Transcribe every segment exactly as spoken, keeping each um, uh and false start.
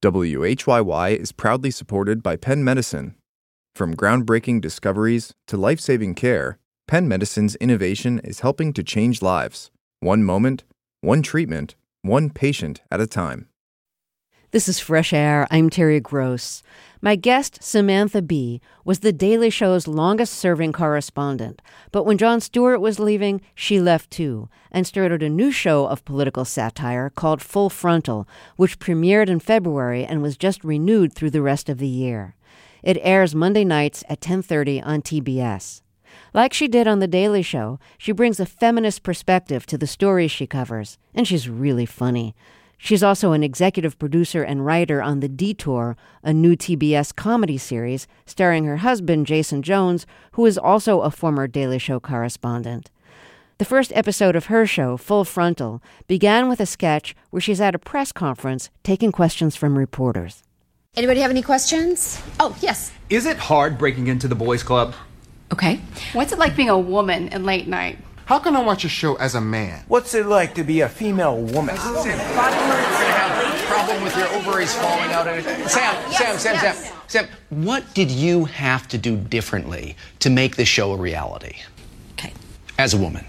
W H Y Y is proudly supported by Penn Medicine. From groundbreaking discoveries to life-saving care, Penn Medicine's innovation is helping to change lives, one moment, one treatment, one patient at a time. This is Fresh Air. I'm Terry Gross. My guest, Samantha Bee, was The Daily Show's longest-serving correspondent. But when Jon Stewart was leaving, she left too and started a new show of political satire called Full Frontal, which premiered in February and was just renewed through the rest of the year. It airs Monday nights at ten thirty on T B S. Like she did on The Daily Show, she brings a feminist perspective to the stories she covers, and she's really funny. She's also an executive producer and writer on The Detour, a new T B S comedy series starring her husband, Jason Jones, who is also a former Daily Show correspondent. The first episode of her show, Full Frontal, began with a sketch where she's at a press conference taking questions from reporters. Anybody have any questions? Oh, yes. Is it hard breaking into the boys' club? Okay. What's it like being a woman in late night? How can I watch a show as a man? What's it like to be a female woman? Sam, you're gonna have a problem with your ovaries falling out. Sam, yes, Sam, Sam, yes. Sam, Sam. What did you have to do differently to make the show a reality? Okay. As a woman.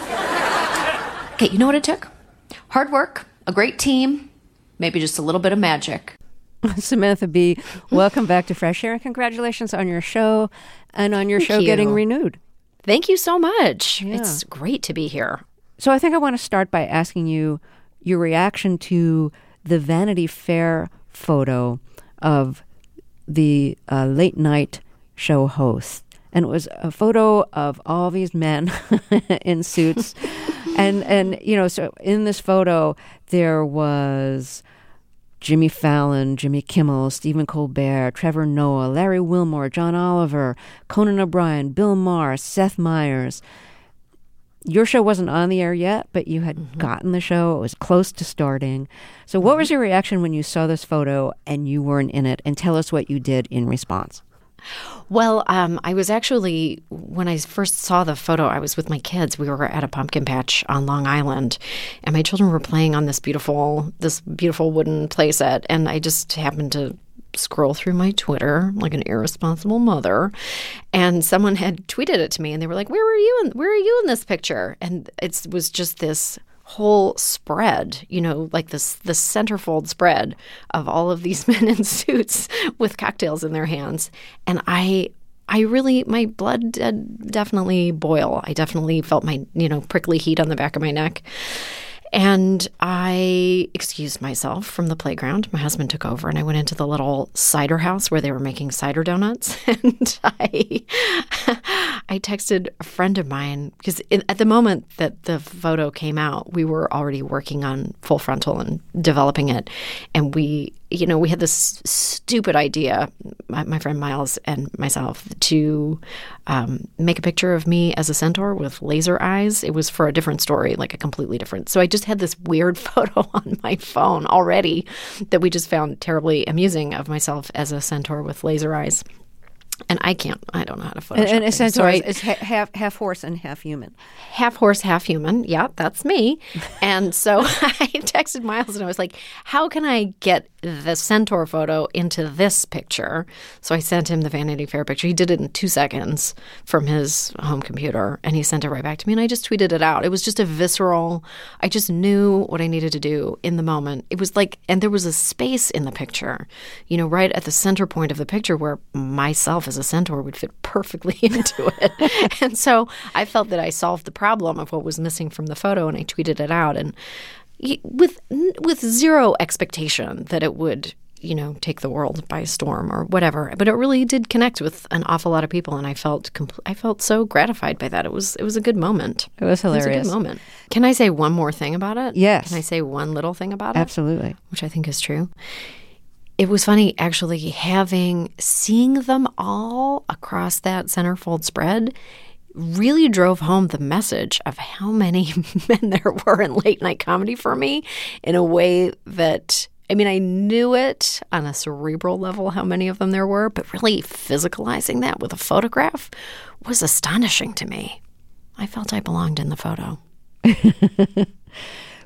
Okay, you know what it took? Hard work, a great team, maybe just a little bit of magic. Samantha Bee, welcome back to Fresh Air, and congratulations on your show and on your Thank show you. getting renewed. Thank you so much. Yeah. It's great to be here. So I think I want to start by asking you your reaction to the Vanity Fair photo of the uh, late night show host. And it was a photo of all these men in suits. and, and, you know, so in this photo, there was Jimmy Fallon, Jimmy Kimmel, Stephen Colbert, Trevor Noah, Larry Wilmore, John Oliver, Conan O'Brien, Bill Maher, Seth Meyers. Your show wasn't on the air yet, but you had mm-hmm. gotten the show. It was close to starting. So what was your reaction when you saw this photo and you weren't in it? And tell us what you did in response. Well, um, I was actually, when I first saw the photo, I was with my kids. We were at a pumpkin patch on Long Island, and my children were playing on this beautiful, this beautiful wooden playset, and I just happened to scroll through my Twitter like an irresponsible mother, and someone had tweeted it to me, and they were like, "Where were you? In, where are you in this picture?" And it was just this whole spread, you know, like this the centerfold spread of all of these men in suits with cocktails in their hands. And I I really, my blood did definitely boil. I definitely felt my, you know, prickly heat on the back of my neck. And I excused myself from the playground. My husband took over, and I went into the little cider house where they were making cider donuts. And I I texted a friend of mine, because at the moment that the photo came out, we were already working on Full Frontal and developing it. And we, you know, we had this stupid idea, my, my friend Miles and myself, to um, make a picture of me as a centaur with laser eyes. It was for a different story, like a completely different. So I just had this weird photo on my phone already that we just found terribly amusing of myself as a centaur with laser eyes. And I can't, I don't know how to Photoshop. And, and a centaur so is ha- half, half horse and half human. Half horse, half human. Yeah, that's me. And so I texted Miles and I was like, how can I get the centaur photo into this picture? So I sent him the Vanity Fair picture. He did it in two seconds from his home computer, and he sent it right back to me. And I just tweeted it out. It was just a visceral, I just knew what I needed to do in the moment. It was like, and there was a space in the picture, you know, right at the center point of the picture where myself as a centaur would fit perfectly into it. And so I felt that I solved the problem of what was missing from the photo, and I tweeted it out, and with with zero expectation that it would, you know, take the world by storm or whatever. But it really did connect with an awful lot of people, and I felt compl- I felt so gratified by that. It was it was a good moment. It was hilarious. It was a good moment. Can I say one more thing about it? Yes. Can I say one little thing about it? Absolutely. Which I think is true. It was funny, actually, having, seeing them all across that centerfold spread really drove home the message of how many men there were in late night comedy for me in a way that, I mean, I knew it on a cerebral level how many of them there were, but really physicalizing that with a photograph was astonishing to me. I felt I belonged in the photo.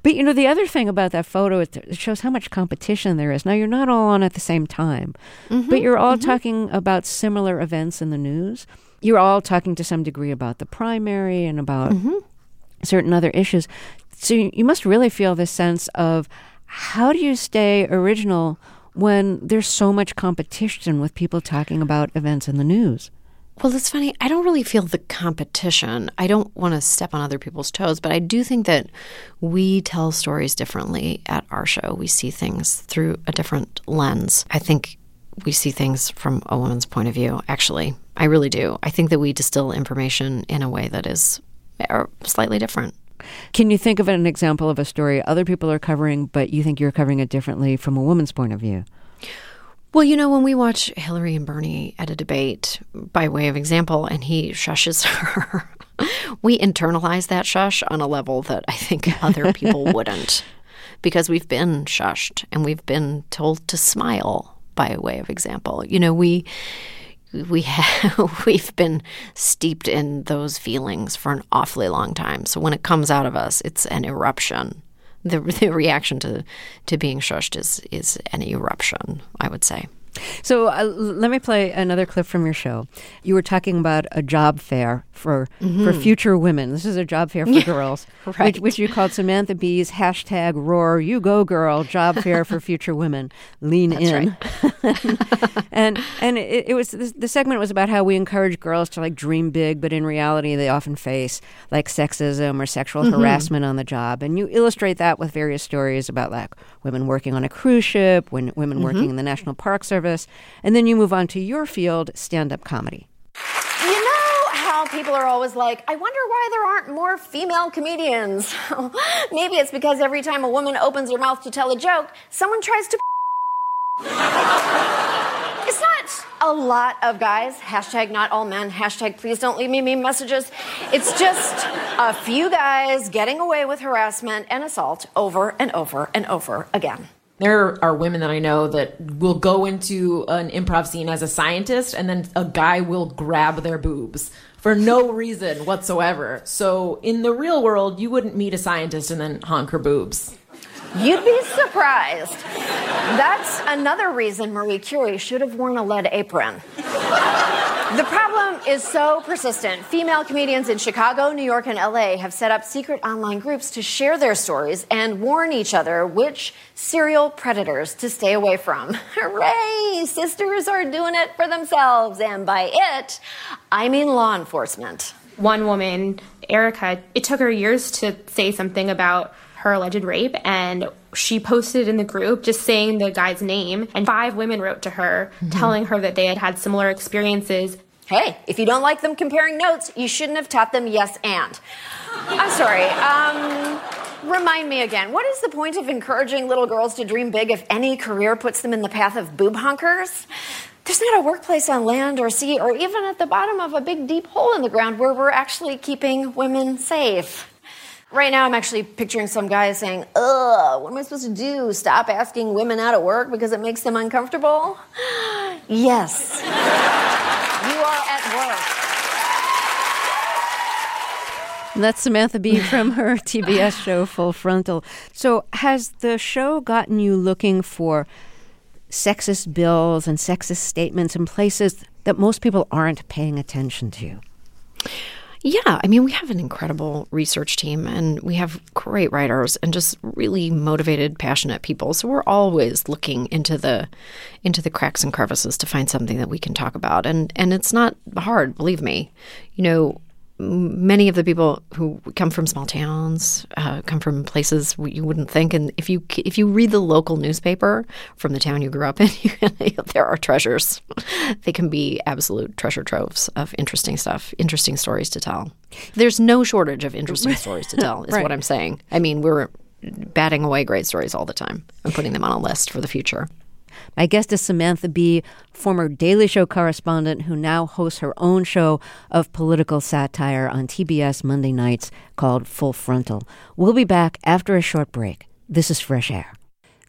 But, you know, the other thing about that photo, it shows how much competition there is. Now, you're not all on at the same time, mm-hmm, but you're all mm-hmm. talking about similar events in the news. You're all talking to some degree about the primary and about mm-hmm. certain other issues. So you must really feel this sense of how do you stay original when there's so much competition with people talking about events in the news? Well, it's funny. I don't really feel the competition. I don't want to step on other people's toes, but I do think that we tell stories differently at our show. We see things through a different lens. I think we see things from a woman's point of view, actually. I really do. I think that we distill information in a way that is slightly different. Can you think of an example of a story other people are covering, but you think you're covering it differently from a woman's point of view? Well, you know, when we watch Hillary and Bernie at a debate, by way of example, and he shushes her, we internalize that shush on a level that I think other people wouldn't, because we've been shushed and we've been told to smile by way of example. You know, we we have we've been steeped in those feelings for an awfully long time. So when it comes out of us, it's an eruption. The the reaction to to being shushed is is an eruption, I would say. So uh, let me play another clip from your show. You were talking about a job fair for mm-hmm. for future women. This is a job fair for yeah, girls, right. which, which you called Samantha Bee's hashtag roar, you go girl, job fair for future women. Lean That's in. Right. and and it, it was the segment was about how we encourage girls to like dream big, but in reality they often face like sexism or sexual mm-hmm. harassment on the job. And you illustrate that with various stories about like women working on a cruise ship, when women mm-hmm. working in the National Park Service. And then you move on to your field, stand-up comedy. You know how people are always like, I wonder why there aren't more female comedians. Maybe it's because every time a woman opens her mouth to tell a joke, someone tries to It's not a lot of guys, hashtag not all men, hashtag please don't leave me meme messages. It's just a few guys getting away with harassment and assault over and over and over again. There are women that I know that will go into an improv scene as a scientist and then a guy will grab their boobs for no reason whatsoever. So in the real world, you wouldn't meet a scientist and then honk her boobs. You'd be surprised. That's another reason Marie Curie should have worn a lead apron. The problem is so persistent. Female comedians in Chicago, New York, and L A have set up secret online groups to share their stories and warn each other which serial predators to stay away from. Hooray! Sisters are doing it for themselves, and by it, I mean law enforcement. One woman, Erica, it took her years to say something about her alleged rape, and she posted in the group just saying the guy's name, and five women wrote to her mm-hmm. telling her that they had had similar experiences. Hey, if you don't like them comparing notes, you shouldn't have taught them yes and. I'm sorry, um, remind me again, what is the point of encouraging little girls to dream big if any career puts them in the path of boob hunkers? There's not a workplace on land or sea or even at the bottom of a big deep hole in the ground where we're actually keeping women safe. Right now, I'm actually picturing some guy saying, ugh, what am I supposed to do? Stop asking women out at work because it makes them uncomfortable? Yes. You are at work. And that's Samantha Bee from her T B S show, Full Frontal. So has the show gotten you looking for sexist bills and sexist statements in places that most people aren't paying attention to? Yeah, I mean, we have an incredible research team and we have great writers and just really motivated, passionate people. So we're always looking into the into the cracks and crevices to find something that we can talk about. And and it's not hard, believe me. You know, many of the people who come from small towns, uh, come from places you wouldn't think. And if you if you read the local newspaper from the town you grew up in, you, there are treasures. They can be absolute treasure troves of interesting stuff, interesting stories to tell. There's no shortage of interesting stories to tell, is right. what I'm saying. I mean, we're batting away great stories all the time and putting them on a list for the future. My guest is Samantha Bee, former Daily Show correspondent who now hosts her own show of political satire on T B S Monday nights called Full Frontal. We'll be back after a short break. This is Fresh Air.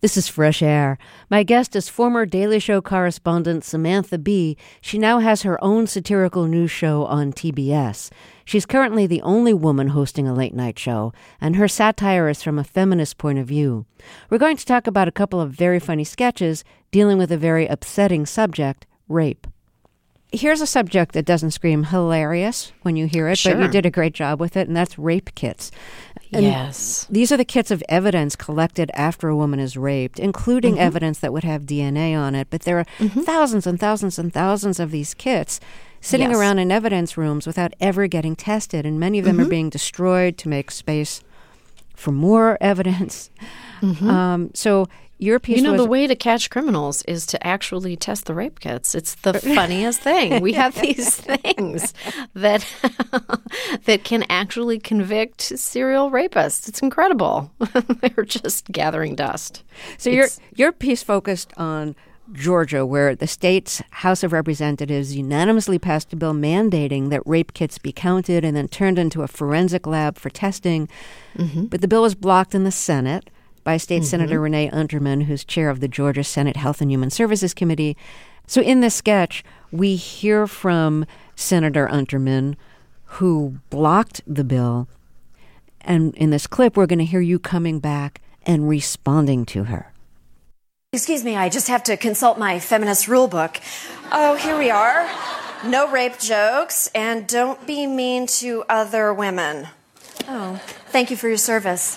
This is Fresh Air. My guest is former Daily Show correspondent Samantha Bee. She now has her own satirical news show on T B S. She's currently the only woman hosting a late-night show, and her satire is from a feminist point of view. We're going to talk about a couple of very funny sketches dealing with a very upsetting subject, rape. Here's a subject that doesn't scream hilarious when you hear it, Sure. but you did a great job with it, and that's rape kits. And yes. These are the kits of evidence collected after a woman is raped, including Mm-hmm. evidence that would have D N A on it. But there are Mm-hmm. thousands and thousands and thousands of these kits sitting Yes. around in evidence rooms without ever getting tested, and many of them Mm-hmm. are being destroyed to make space for more evidence. Mm-hmm. Um, so your piece You know, was... the way to catch criminals is to actually test the rape kits. It's the funniest thing. We have these things that that can actually convict serial rapists. It's incredible. They're just gathering dust. So your It's- your piece focused on Georgia, where the state's House of Representatives unanimously passed a bill mandating that rape kits be counted and then turned into a forensic lab for testing. Mm-hmm. But the bill was blocked in the Senate by State Mm-hmm. Senator Renee Unterman, who's chair of the Georgia Senate Health and Human Services Committee. So in this sketch, we hear from Senator Unterman, who blocked the bill. And in this clip, we're going to hear you coming back and responding to her. Excuse me, I just have to consult my feminist rule book. Oh, here we are. No rape jokes, and don't be mean to other women. Oh, thank you for your service.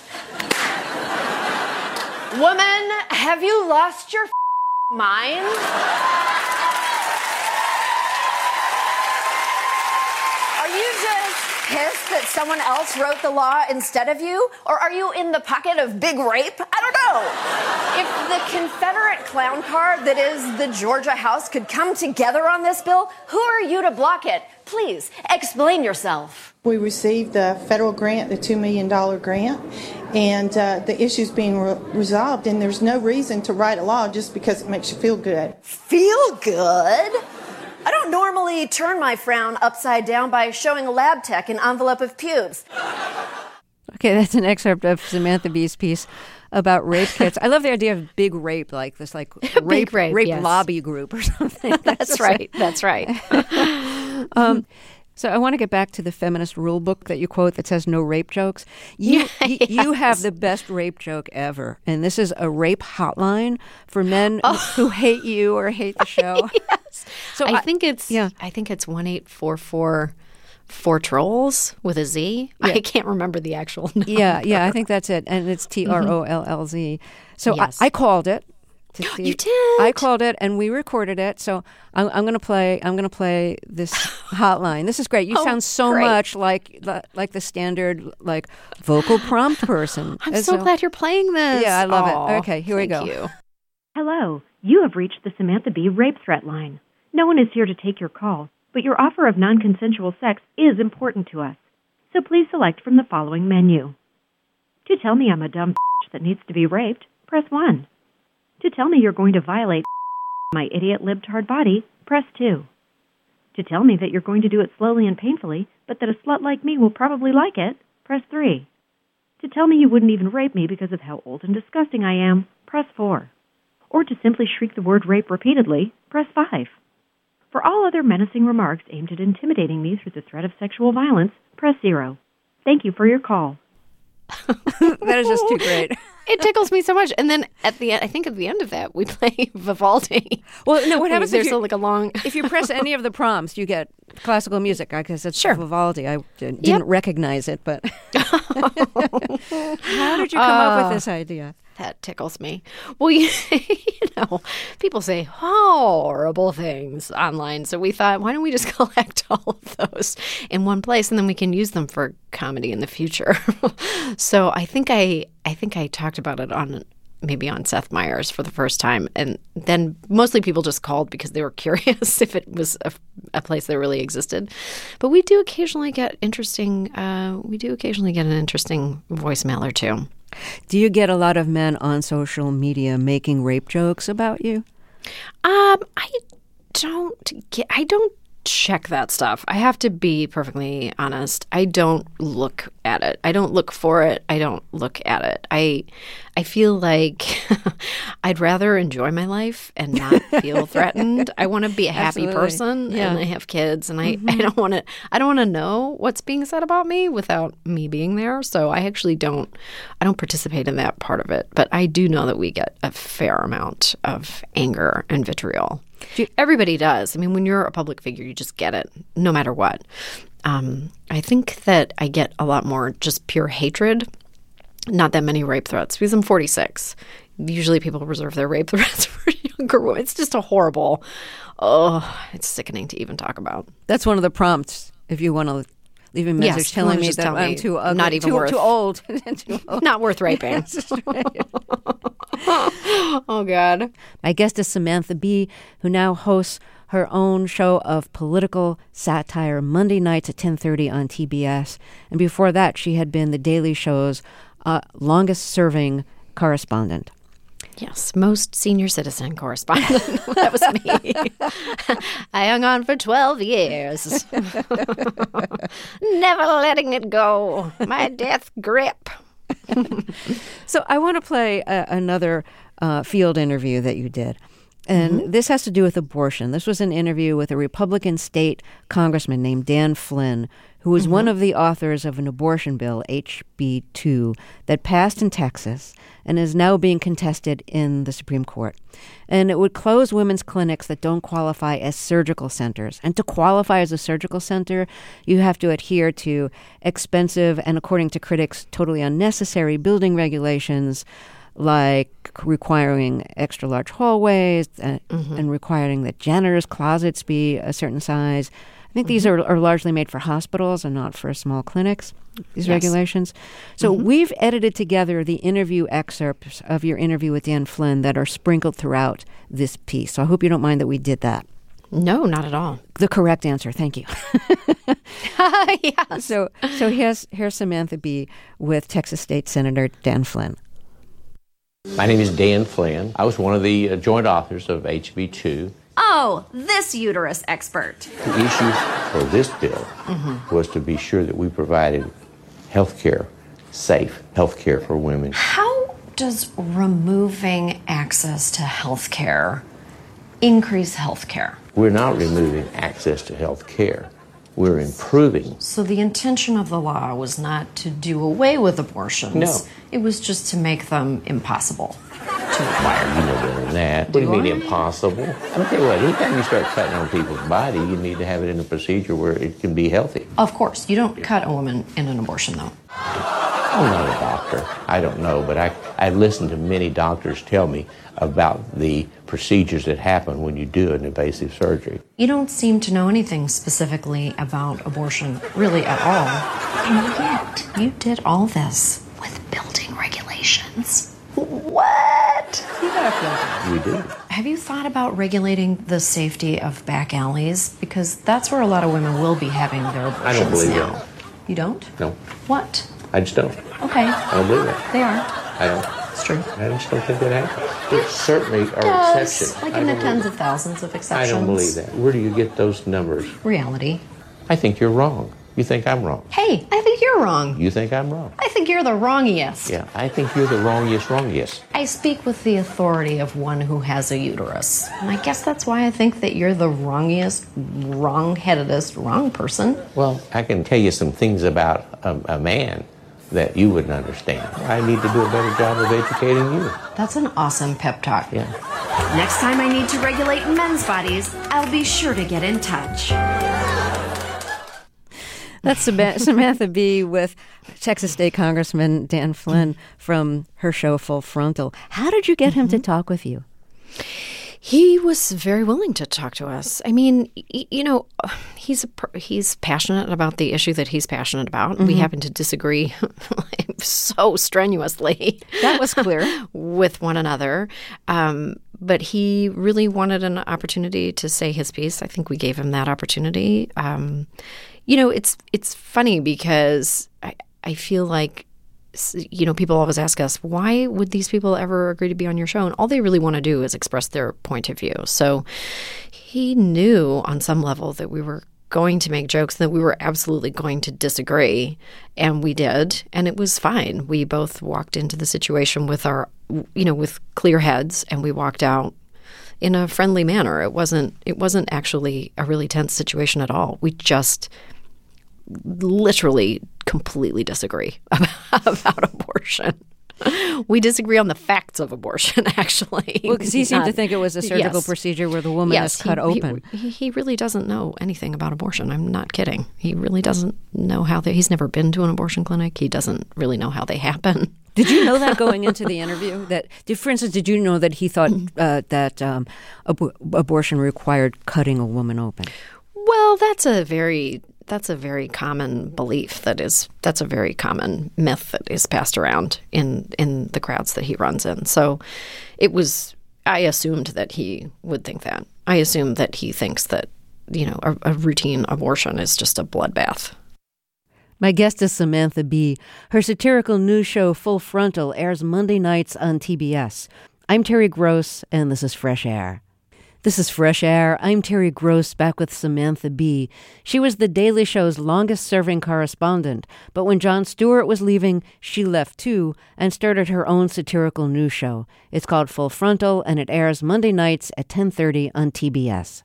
Woman, have you lost your mind? Are you just pissed that someone else wrote the law instead of you? Or are you in the pocket of big rape? I don't know. If the Confederate clown car that is the Georgia House could come together on this bill, who are you to block it? Please, explain yourself. We received the federal grant, the two million dollars grant, and uh, the issue's being re- resolved, and there's no reason to write a law just because it makes you feel good. Feel good? I don't normally turn my frown upside down by showing a lab tech an envelope of pubes. Okay, that's an excerpt of Samantha Bee's piece about rape kits. I love the idea of big rape, like this, like rape, rape, rape yes. lobby group or something. That's right. That's right. um, so I want to get back to the feminist rule book that you quote that says no rape jokes. You, y- Yes. you have the best rape joke ever, and this is a rape hotline for men Oh. who hate you or hate the show. Yes. So I, I- think it's yeah. I think it's one eight four four four trolls with a Z. Yeah. I can't remember the actual number. Yeah, yeah, I think that's it, and it's T R O L L Z. So Yes. I, I called it. To see. You did? I called it, and we recorded it. So I'm, I'm going to play. I'm going to play this hotline. This is great. You Oh, sound so great. much like like the standard like vocal prompt person. I'm And so glad you're playing this. Yeah, I love Aw, it. Okay, here we thank go. You. Hello. You have reached the Samantha Bee rape threat line. No one is here to take your call, but your offer of non-consensual sex is important to us. So please select from the following menu. To tell me I'm a dumb that needs to be raped, press one. To tell me you're going to violate my idiot libtard body, press two. To tell me that you're going to do it slowly and painfully, but that a slut like me will probably like it, press three. To tell me you wouldn't even rape me because of how old and disgusting I am, press four. Or to simply shriek the word rape repeatedly, press five. For all other menacing remarks aimed at intimidating me through the threat of sexual violence, press zero. Thank you for your call. That is just too great. It tickles me so much. And then at the end, I think at the end of that, we play Vivaldi. Well, no, what happens There's if you, a, like a long... if you press any of the prompts, you get classical music. I guess it's Sure. Vivaldi. I didn't Yep. recognize it, but how did you come up with this idea? That tickles me. Well, you, you know, people say horrible things online. So we thought, why don't we just collect all of those in one place, and then we can use them for comedy in the future. So I think I, I think I talked about it on maybe on Seth Meyers for the first time, and then mostly people just called because they were curious if it was a, a place that really existed. But we do occasionally get interesting. Uh, we do occasionally get an interesting voicemail or two. Do you get a lot of men on social media making rape jokes about you? Um, I don't get. I don't check that stuff. I have to be perfectly honest. I don't look at it. I don't look for it. I don't look at it. I I feel like I'd rather enjoy my life and not feel threatened. I want to be a happy Absolutely. person, Yeah. and I have kids, and I, Mhm. I don't want to I don't want to know what's being said about me without me being there. So I actually don't I don't participate in that part of it. But I do know that we get a fair amount of anger and vitriol. Everybody does. I mean, when you're a public figure, you just get it, no matter what. Um, I think that I get a lot more just pure hatred, not that many rape threats, because I'm forty-six. Usually people reserve their rape threats for younger women. It's just a horrible, oh, it's sickening to even talk about. That's one of the prompts if you want to leave a message Yes, telling me just that tell I'm me too ugly, not even too, worth- too old. Too old. Not worth raping. Oh, God. My guest is Samantha Bee, who now hosts her own show of political satire Monday nights at ten thirty on T B S. And before that, she had been The Daily Show's uh, longest-serving correspondent. Yes, most senior citizen correspondent. That was me. I hung on for twelve years. Never letting it go. My death grip. So I want to play a, another uh, field interview that you did. And Mm-hmm. this has to do with abortion. This was an interview with a Republican state congressman named Dan Flynn, who was Mm-hmm. one of the authors of an abortion bill, H B two, that passed in Texas and is now being contested in the Supreme Court. And it would close women's clinics that don't qualify as surgical centers. And to qualify as a surgical center, you have to adhere to expensive and, according to critics, totally unnecessary building regulations, like requiring extra large hallways uh, Mm-hmm. and requiring that janitors' closets be a certain size. I think these Mm-hmm. are, are largely made for hospitals and not for small clinics, these Yes. regulations. So Mm-hmm. we've edited together the interview excerpts of your interview with Dan Flynn that are sprinkled throughout this piece. So I hope you don't mind that we did that. No, not at all. The correct answer. Thank you. Yes. So so here's, here's Samantha Bee with Texas State Senator Dan Flynn. My name is Dan Flynn. I was one of the uh, joint authors of H B two. Oh, this uterus expert. The issue for this bill was to be sure that we provided health care, safe health care for women. How does removing access to health care increase health care? We're not removing access to health care. We're improving. So the intention of the law was not to do away with abortions. No. It was just to make them impossible. Why, you know better than that. What do you Do mean I? impossible? I'll tell you what, anytime you start cutting on people's body, you need to have it in a procedure where it can be healthy. Of course, you don't cut a woman in an abortion, though. I'm not a doctor. I don't know, but I, I listened to many doctors tell me about the procedures that happen when you do an invasive surgery. You don't seem to know anything specifically about abortion, really at all. And yet, you did all this with building regulations. What? We do. Have you thought about regulating the safety of back alleys? Because that's where a lot of women will be having their abortions I don't believe now. that. You don't? No, What? I just don't. Okay. I don't believe that. They are. I don't. It's true. I just don't think that happens. There certainly are Does. exceptions. Like I in the don't tens believe- of thousands of I exceptions. don't believe that. Where do you get those numbers? Reality. I think you're wrong. You think I'm wrong. Hey, I think you're wrong. You think I'm wrong. I think you're the wrongiest. Yeah, I think you're the wrongiest, wrongiest. I speak with the authority of one who has a uterus. And I guess that's why I think that you're the wrongiest, wrong-headedest, wrong person. Well, I can tell you some things about a, a man that you wouldn't understand. I need to do a better job of educating you. That's an awesome pep talk. Yeah. Next time I need to regulate men's bodies, I'll be sure to get in touch. That's Sam- Samantha Bee with Texas State Congressman Dan Flynn from her show Full Frontal. How did you get him to talk with you? He was very willing to talk to us. I mean, y- you know, he's a, per- he's passionate about the issue that he's passionate about. We Mhm. happen to disagree so strenuously. That was clear. With one another. Um, but he really wanted an opportunity to say his piece. I think we gave him that opportunity. Um, you know, it's it's funny because I, I feel like you know, people always ask us, why would these people ever agree to be on your show? And all they really want to do is express their point of view. So he knew on some level that we were going to make jokes, that we were absolutely going to disagree. And we did. And it was fine. We both walked into the situation with our, you know, with clear heads, and we walked out in a friendly manner. It wasn't, it wasn't actually a really tense situation at all. We just literally completely disagree about, about abortion. We disagree on the facts of abortion, actually. Well, because he seemed Not, to think it was a surgical yes. procedure where the woman yes, is cut he, open. He, he really doesn't know anything about abortion. I'm not kidding. He really doesn't know how they, he's never been to an abortion clinic. He doesn't really know how they happen. Did you know that going into the interview? That, did, for instance, did you know that he thought uh, that um, ab- abortion required cutting a woman open? Well, that's a very that's a very common belief. That is that's a very common myth that is passed around in in the crowds that he runs in. So, it was. I assumed that he would think that. I assumed that he thinks that, you know, a, a routine abortion is just a bloodbath. My guest is Samantha Bee. Her satirical news show Full Frontal airs Monday nights on T B S. I'm Terry Gross, and this is Fresh Air. This is Fresh Air. I'm Terry Gross, back with Samantha Bee. She was The Daily Show's longest-serving correspondent, but when Jon Stewart was leaving, she left too and started her own satirical news show. It's called Full Frontal, and it airs Monday nights at ten thirty on T B S.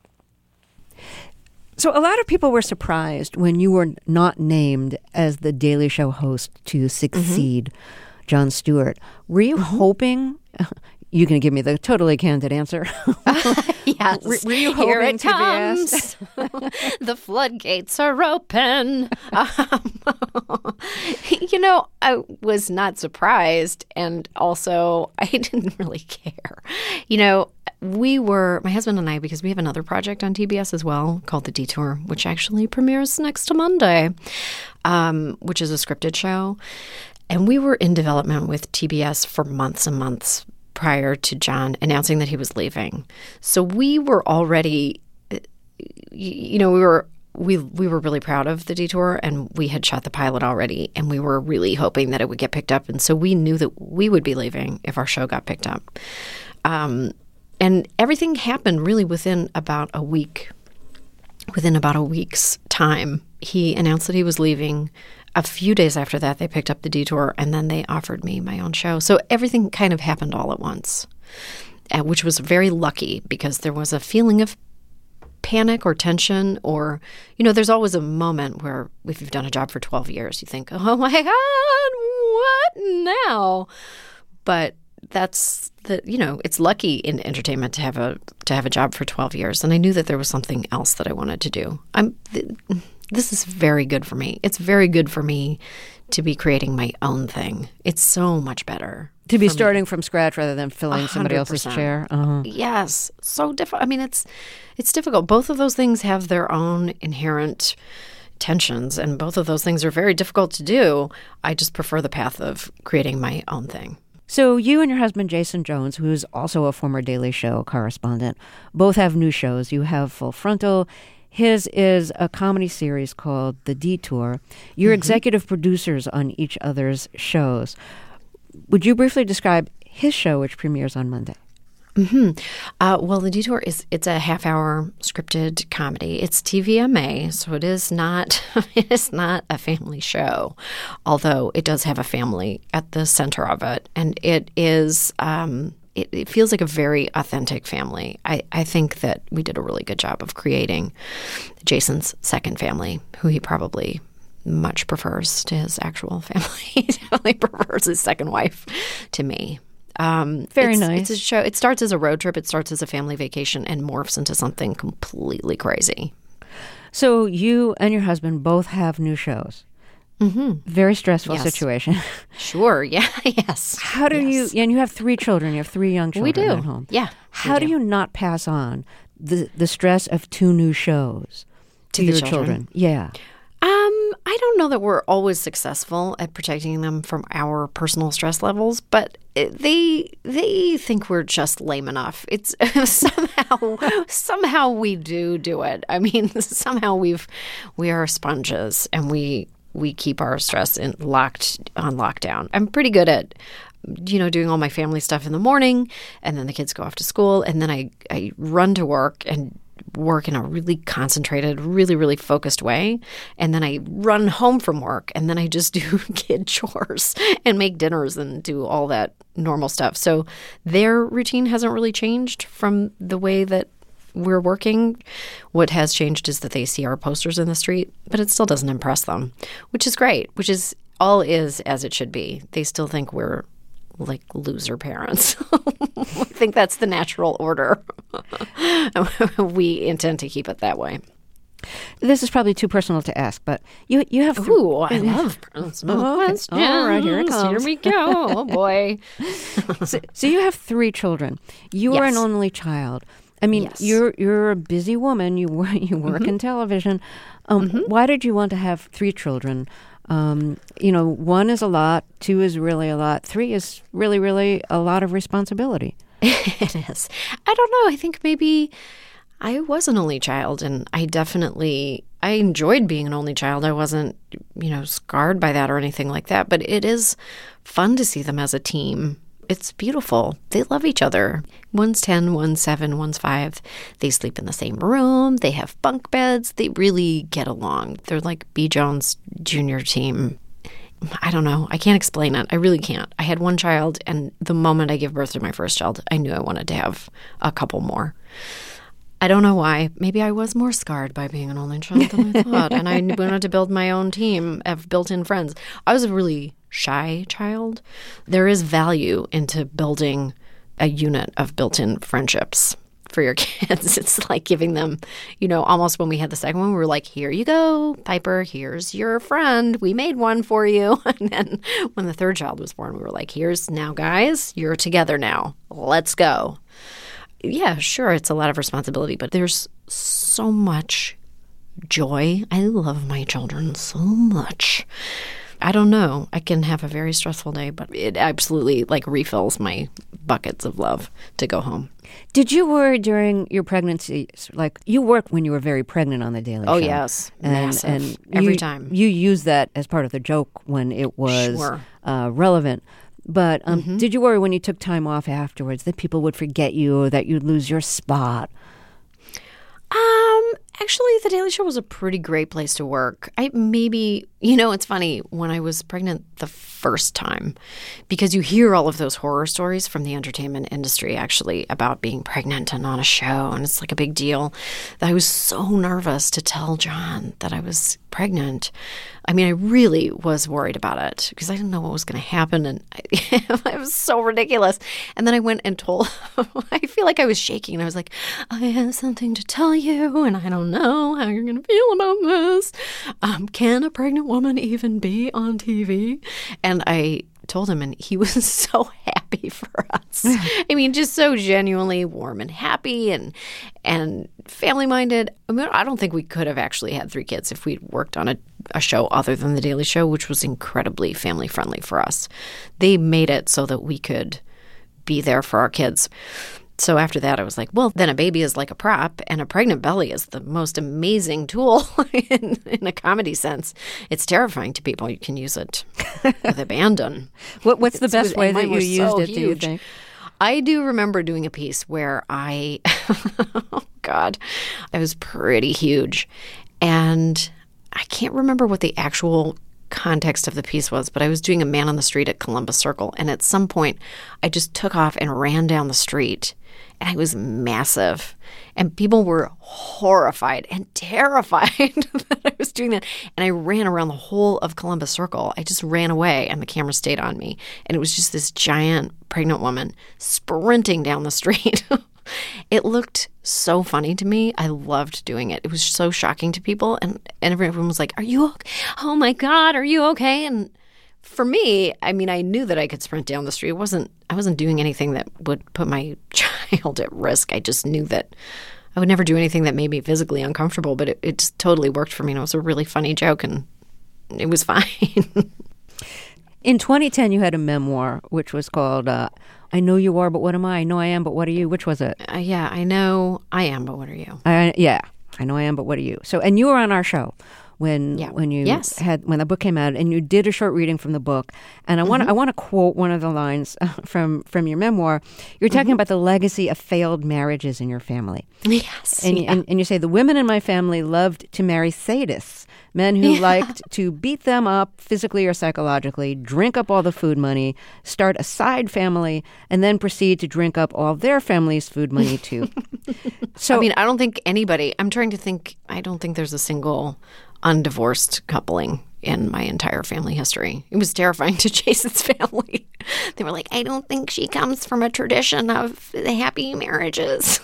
So a lot of people were surprised when you were not named as the Daily Show host to succeed mm-hmm. Jon Stewart. Were you mm-hmm. hoping... You're going to give me the totally candid answer. Yes. Were, were you hoping Here it to comes. be asked? The floodgates are open. Um, you know, I was not surprised. And also, I didn't really care. You know, we were, my husband and I, because we have another project on T B S as well called The Detour, which actually premieres next Monday, um, which is a scripted show. And we were in development with T B S for months and months prior to Jon announcing that he was leaving. So we were already, you know, we were we we were really proud of The Detour, and we had shot the pilot already, and we were really hoping that it would get picked up. And so we knew that we would be leaving if our show got picked up. Um, and everything happened really within about a week. Within about a week's time, he announced that he was leaving. A few days after that, they picked up The Detour, and then they offered me my own show. So everything kind of happened all at once, uh, which was very lucky because there was a feeling of panic or tension or, you know, there's always a moment where if you've done a job for twelve years, you think, oh, my God, what now? But that's the, you know, it's lucky in entertainment to have a to have a job for twelve years. And I knew that there was something else that I wanted to do. I'm th- This is very good for me. It's very good for me to be creating my own thing. It's so much better. To be starting me. From scratch rather than filling somebody else's chair. Uh-huh. Yes. So difficult. I mean, it's it's difficult. Both of those things have their own inherent tensions, and both of those things are very difficult to do. I just prefer the path of creating my own thing. So you and your husband, Jason Jones, who's also a former Daily Show correspondent, both have new shows. You have Full Frontal. His is a comedy series called The Detour. You're mm-hmm. executive producers on each other's shows. Would you briefly describe his show, which premieres on Monday? Mm-hmm. Uh, well, The Detour is it's a half-hour scripted comedy. It's T V M A, so it is not it is not a family show, although it does have a family at the center of it, and it is. Um, It, it feels like a very authentic family. I, I think that we did a really good job of creating Jason's second family, who he probably much prefers to his actual family. He definitely prefers his second wife to me. Um, very it's, nice. It's a show. It starts as a road trip. It starts as a family vacation and morphs into something completely crazy. So you and your husband both have new shows. Mm-hmm. Very stressful yes. situation. Sure. Yeah. Yes. How do yes. you? And you have three children. You have three young children we do. at home. Yeah. How do. do you not pass on the the stress of two new shows to, to your children? children? Yeah. Um, I don't know that we're always successful at protecting them from our personal stress levels, but they they think we're just lame enough. It's somehow somehow we do do it. I mean, somehow we've we are sponges, and we we keep our stress in locked on lockdown. I'm pretty good at, you know, doing all my family stuff in the morning, and then the kids go off to school, and then I, I run to work and work in a really concentrated, really, really focused way. And then I run home from work, and then I just do kid chores and make dinners and do all that normal stuff. So their routine hasn't really changed from the way that we're working. What has changed is that they see our posters in the street, but it still doesn't impress them, which is great, which is all is as it should be. They still think we're like loser parents. I think that's the natural order. We intend to keep it that way. This is probably too personal to ask, but you you have... Th- Ooh, I love personal oh, questions. All right, here it comes. Here we go. Oh, boy. so, so you have three children. You are Yes. an only child. I mean, Yes. you're you're a busy woman. You work you work Mm-hmm. in television. Um, mm-hmm. Why did you want to have three children? Um, you know, one is a lot. Two is really a lot. Three is really, really a lot of responsibility. It is. I don't know. I think maybe I was an only child, and I definitely I enjoyed being an only child. I wasn't, you know, scarred by that or anything like that. But it is fun to see them as a team. It's beautiful. They love each other. One's ten, one's seven, one's five. They sleep in the same room. They have bunk beds. They really get along. They're like B. Jones' junior team. I don't know. I can't explain it. I really can't. I had one child, and the moment I gave birth to my first child, I knew I wanted to have a couple more. I don't know why. Maybe I was more scarred by being an only child than I thought, and I wanted to build my own team of built-in friends. I was a really shy child. There is value into building a unit of built-in friendships for your kids. It's like giving them, you know, almost when we had the second one, we were like, here you go, Piper, here's your friend. We made one for you. And then when the third child was born, we were like, here's now, guys, you're together now. Let's go. Yeah, sure, it's a lot of responsibility, but there's so much joy. I love my children so much. I don't know. I can have a very stressful day, but it absolutely like refills my buckets of love to go home. Did you worry during your pregnancy, like you worked when you were very pregnant on The Daily Oh, Show? yes. And, Massive. and Every you, time. You used that as part of the joke when it was Sure. uh, relevant. But um, Mm-hmm. did you worry when you took time off afterwards that people would forget you or that you'd lose your spot? Um, actually, The Daily Show was a pretty great place to work. I maybe, you know, it's funny, when I was pregnant the first time, because you hear all of those horror stories from the entertainment industry, actually, about being pregnant and on a show, and it's like a big deal, that I was so nervous to tell John that I was pregnant. I mean, I really was worried about it because I didn't know what was going to happen, and I, it was so ridiculous. And then I went and told, I feel like I was shaking, and I was like, I have something to tell you, and I don't know how you're going to feel about this. Um, can a pregnant woman even be on T V? And I told him, and he was so happy for us. I mean, just so genuinely warm and happy and and family-minded. I mean, I don't think we could have actually had three kids if we'd worked on a, a show other than The Daily Show, which was incredibly family-friendly for us. They made it so that we could be there for our kids. So after that, I was like, well, then a baby is like a prop, and a pregnant belly is the most amazing tool in, in a comedy sense. It's terrifying to people. You can use it with abandon. What, what's the It's- best way and that mine you was used so it, do you huge. think? I do remember doing a piece where I, oh God, I was pretty huge. And I can't remember what the actual context of the piece was, but I was doing a man on the street at Columbus Circle. And at some point, I just took off and ran down the street. And I was massive. And people were horrified and terrified that I was doing that. And I ran around the whole of Columbus Circle. I just ran away, and the camera stayed on me. And it was just this giant pregnant woman sprinting down the street. It looked so funny to me. I loved doing it. It was so shocking to people. And, and everyone was like, are you okay? Oh, my God, are you okay? And for me, I mean, I knew that I could sprint down the street. It wasn't, I wasn't doing anything that would put my child at risk. I just knew that I would never do anything that made me physically uncomfortable, but it, it just totally worked for me. And it was a really funny joke, and it was fine. In twenty ten, you had a memoir, which was called uh, I Know You Are, But What Am I? I Know I Am, But What Are You? Which was it? Uh, yeah, I know I am, but what are you? I, yeah, I know I am, but what are you? So, and you were on our show. when Yeah. when you Yes. had when the book came out, and you did a short reading from the book. And I want Mm-hmm. I want to quote one of the lines from from your memoir. You're talking Mm-hmm. about the legacy of failed marriages in your family. Yes. And, yeah. and, and you say, the women in my family loved to marry sadists, men who Yeah. liked to beat them up physically or psychologically, drink up all the food money, start a side family, and then proceed to drink up all their family's food money too. So, I mean, I don't think anybody, I'm trying to think, I don't think there's a single undivorced coupling in my entire family history. It was terrifying to Jason's family. They were like, I don't think she comes from a tradition of the happy marriages.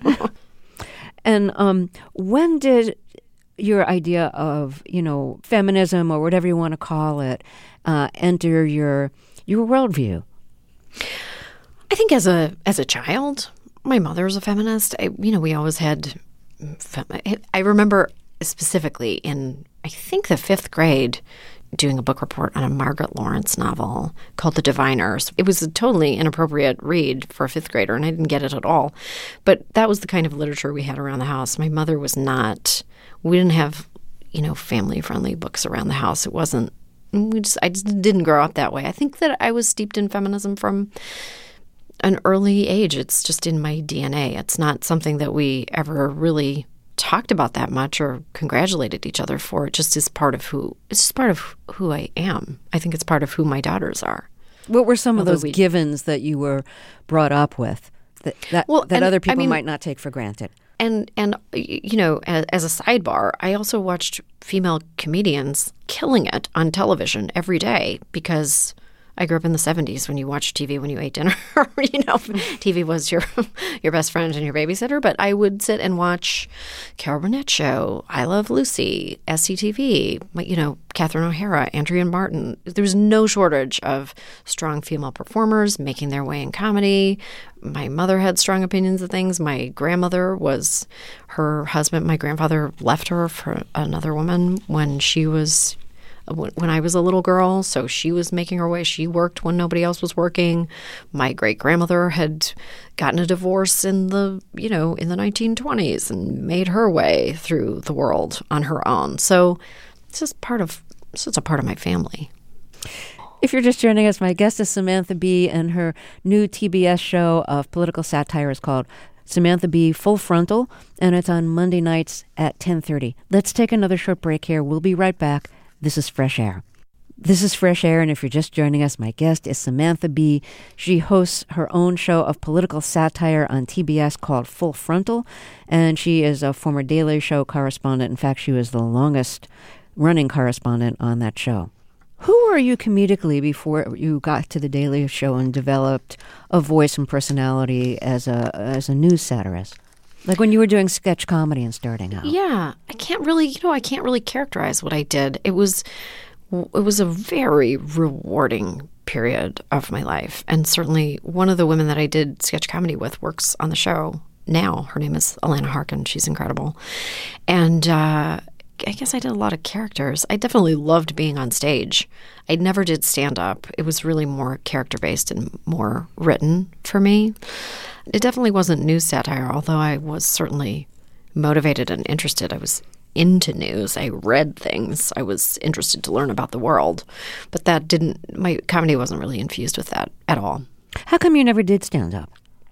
and um, when did your idea of, you know, feminism or whatever you want to call it uh, enter your your worldview? I think as a as a child, my mother's a feminist. I, you know, we always had. Fem- I remember specifically in I think the fifth grade, doing a book report on a Margaret Lawrence novel called The Diviners. It was a totally inappropriate read for a fifth grader, and I didn't get it at all. But that was the kind of literature we had around the house. My mother was not. We didn't have, you know, family-friendly books around the house. It wasn't. We just. I just didn't grow up that way. I think that I was steeped in feminism from an early age. It's just in my D N A. It's not something that we ever really talked about that much or congratulated each other for. It just is part of who. It's just part of who I am. I think it's part of who my daughters are. What were some of Although those we- givens that you were brought up with that that, Well, that and, other people I mean- might not take for granted? And, and you know, as, as a sidebar, I also watched female comedians killing it on television every day because I grew up in the seventies when you watched T V when you ate dinner. You know, T V was your your best friend and your babysitter. But I would sit and watch Carol Burnett Show, I Love Lucy, S C T V, you know, Catherine O'Hara, Andrea Martin. There was no shortage of strong female performers making their way in comedy. My mother had strong opinions of things. My grandmother was, her husband, my grandfather left her for another woman when she was when I was a little girl, so she was making her way. She worked when nobody else was working. My great-grandmother had gotten a divorce in the, you know, in the nineteen twenties and made her way through the world on her own. So it's just part of, it's just a part of my family. If you're just joining us, my guest is Samantha Bee, and her new T B S show of political satire is called Samantha Bee Full Frontal, and it's on Monday nights at ten thirty. Let's take another short break here. We'll be right back. This is Fresh Air. This is Fresh Air, and if you're just joining us, my guest is Samantha Bee. She hosts her own show of political satire on T B S called Full Frontal, and she is a former Daily Show correspondent. In fact, she was the longest-running correspondent on that show. Who were you comedically before you got to the Daily Show and developed a voice and personality as a as a news satirist? Like when you were doing sketch comedy and starting out. Yeah, I can't really, you know, I can't really characterize what I did. It was, it was a very rewarding period of my life, and certainly one of the women that I did sketch comedy with works on the show now. Her name is Alana Harkin. She's incredible, and uh, I guess I did a lot of characters. I definitely loved being on stage. I never did stand up. It was really more character based and more written for me. It definitely wasn't news satire, although I was certainly motivated and interested. I was into news. I read things. I was interested to learn about the world. But that didn't, my comedy wasn't really infused with that at all. How come you never did stand up?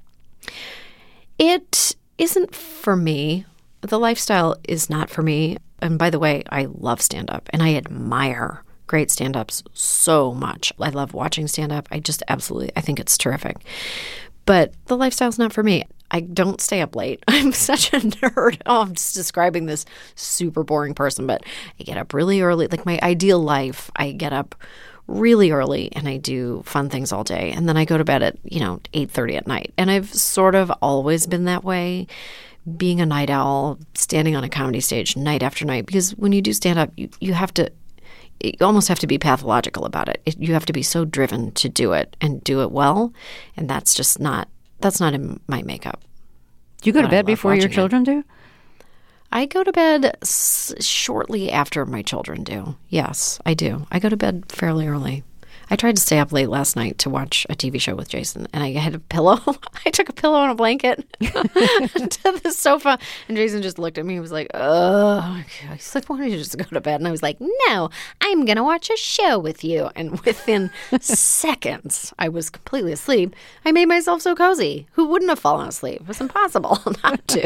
It isn't for me. The lifestyle is not for me. And by the way, I love stand-up, and I admire great stand-ups so much. I love watching stand-up. I just absolutely, I think it's terrific. But the lifestyle's not for me. I don't stay up late. I'm such a nerd. Oh, I'm just describing this super boring person, but I get up really early. Like my ideal life, I get up really early and I do fun things all day. And then I go to bed at, you know, eight thirty at night. And I've sort of always been that way, being a night owl, standing on a comedy stage night after night. Because when you do stand up, you, you have to, you almost have to be pathological about it. it. You have to be so driven to do it and do it well. And that's just not, that's not in my makeup. Do you go to But I bed love before your watching it. children do? I go to bed s- shortly after my children do. Yes, I do. I go to bed fairly early. I tried to stay up late last night to watch a T V show with Jason, and I had a pillow. I took a pillow and a blanket to the sofa, and Jason just looked at me and was like, oh. He's like, why don't you just go to bed? And I was like, no, I'm going to watch a show with you. And within seconds, I was completely asleep. I made myself so cozy. Who wouldn't have fallen asleep? It was impossible not to.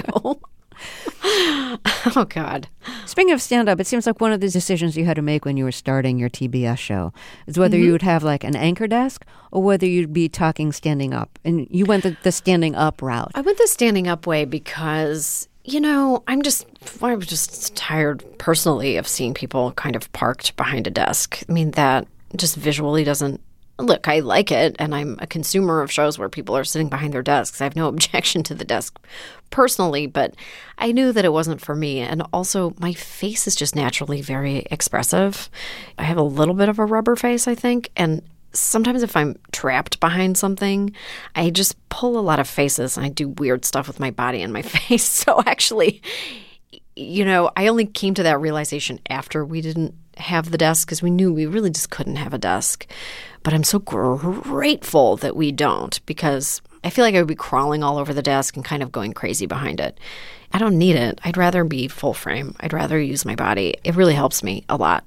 Oh, God. Speaking of stand-up, it seems like one of the decisions you had to make when you were starting your T B S show is whether mm-hmm. you would have like an anchor desk or whether you'd be talking standing up. And you went the, the standing up route. I went the standing up way because, you know, I'm just, I was just tired personally of seeing people kind of parked behind a desk. I mean, that just visually doesn't, look, I like it, and I'm a consumer of shows where people are sitting behind their desks. I have no objection to the desk personally, but I knew that it wasn't for me. And also, my face is just naturally very expressive. I have a little bit of a rubber face, I think, and sometimes if I'm trapped behind something, I just pull a lot of faces, and I do weird stuff with my body and my face. So actually, you know, I only came to that realization after we didn't have the desk because we knew we really just couldn't have a desk. But I'm so grateful that we don't, because I feel like I would be crawling all over the desk and kind of going crazy behind it. I don't need it. I'd rather be full frame. I'd rather use my body. It really helps me a lot.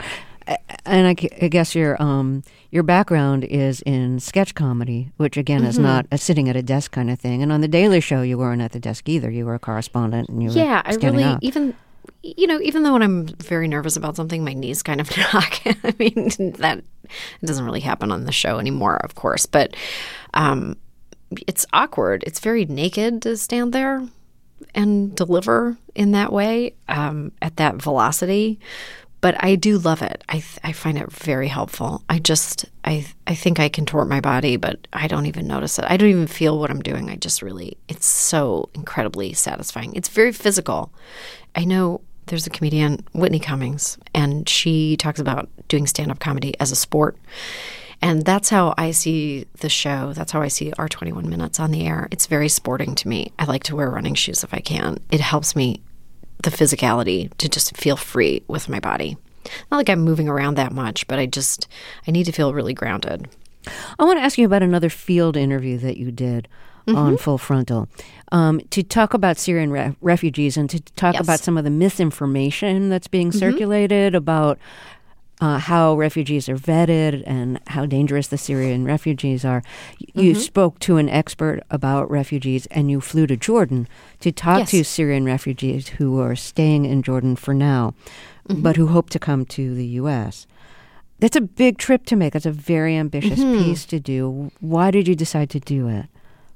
And I, I guess your um your background is in sketch comedy, which again mm-hmm. is not a sitting at a desk kind of thing. And on the Daily Show, you weren't at the desk either. You were a correspondent, and you were yeah. I really up. even. You know, even though when I'm very nervous about something, my knees kind of knock. I mean, that it doesn't really happen on the show anymore, of course. But um, it's awkward. It's very naked to stand there and deliver in that way um, at that velocity. But I do love it. I th- I find it very helpful. I just I I think I contort my body, but I don't even notice it. I don't even feel what I'm doing. I just really it's so incredibly satisfying. It's very physical. I know there's a comedian, Whitney Cummings, and she talks about doing stand-up comedy as a sport. And that's how I see the show. That's how I see our twenty-one minutes on the air. It's very sporting to me. I like to wear running shoes if I can. It helps me, the physicality, to just feel free with my body. Not like I'm moving around that much, but I just, I need to feel really grounded. I want to ask you about another field interview that you did mm-hmm. on Full Frontal. Um, to talk about Syrian re- refugees and to talk yes. about some of the misinformation that's being mm-hmm. circulated about uh, how refugees are vetted and how dangerous the Syrian refugees are. You mm-hmm. spoke to an expert about refugees, and you flew to Jordan to talk yes. to Syrian refugees who are staying in Jordan for now, mm-hmm. but who hope to come to the U S. That's a big trip to make. That's a very ambitious mm-hmm. piece to do. Why did you decide to do it?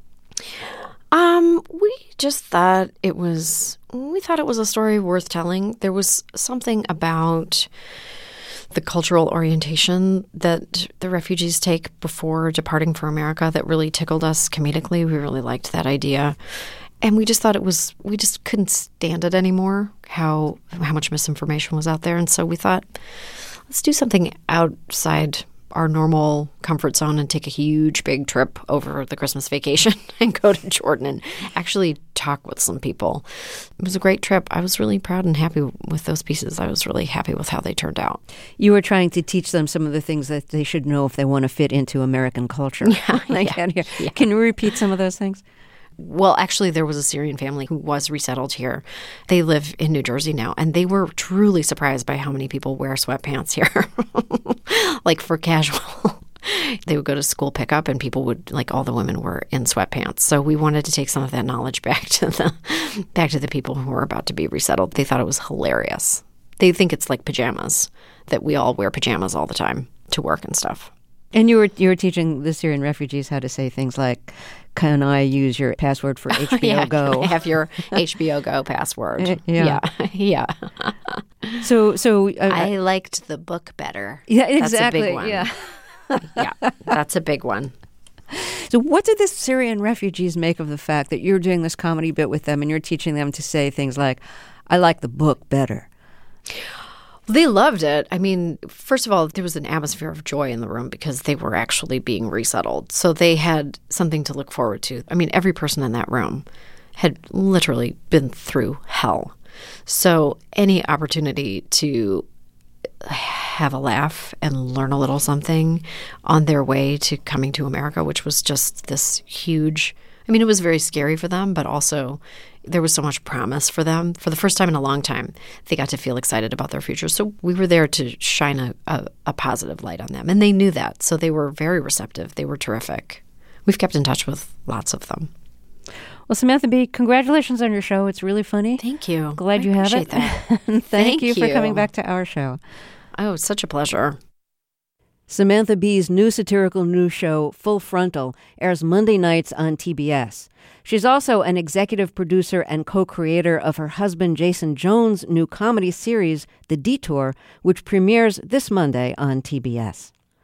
Um, we just thought it was, we thought it was a story worth telling. There was something about the cultural orientation that the refugees take before departing for America that really tickled us comedically. We really liked that idea. And we just thought it was, we just couldn't stand it anymore, how how much misinformation was out there. And so we thought, let's do something outside our normal comfort zone and take a huge, big trip over the Christmas vacation and go to Jordan and actually talk with some people. It was a great trip. I was really proud and happy with those pieces. I was really happy with how they turned out. You were trying to teach them some of the things that they should know if they want to fit into American culture. Yeah, I yeah, can hear. Yeah. Can you repeat some of those things? Well, actually, there was a Syrian family who was resettled here. They live in New Jersey now, and they were truly surprised by how many people wear sweatpants here, like for casual. They would go to school pickup, and people would, like all the women were in sweatpants. So we wanted to take some of that knowledge back to the back to the people who were about to be resettled. They thought it was hilarious. They think it's like pajamas, that we all wear pajamas all the time to work and stuff. And you were you were teaching the Syrian refugees how to say things like, "Can I use your password for H B O yeah, Go?" Can I have your H B O Go password. Yeah, yeah. yeah. So, so uh, I liked the book better. Yeah, exactly. That's a big one. Yeah, yeah, that's a big one. So, what did the Syrian refugees make of the fact that you're doing this comedy bit with them and you're teaching them to say things like, "I like the book better"? They loved it. I mean, first of all, there was an atmosphere of joy in the room because they were actually being resettled. So they had something to look forward to. I mean, every person in that room had literally been through hell. So any opportunity to have a laugh and learn a little something on their way to coming to America, which was just this huge, I mean, it was very scary for them, but also there was so much promise for them. For the first time in a long time, they got to feel excited about their future. So we were there to shine a, a, a positive light on them. And they knew that. So they were very receptive. They were terrific. We've kept in touch with lots of them. Well, Samantha Bee, congratulations on your show. It's really funny. Thank you. Glad I you have it. That. Thank, Thank you for you. coming back to our show. Oh, it's such a pleasure. Samantha Bee's new satirical news show, Full Frontal, airs Monday nights on T B S. She's also an executive producer and co-creator of her husband Jason Jones' new comedy series, The Detour, which premieres this Monday on T B S.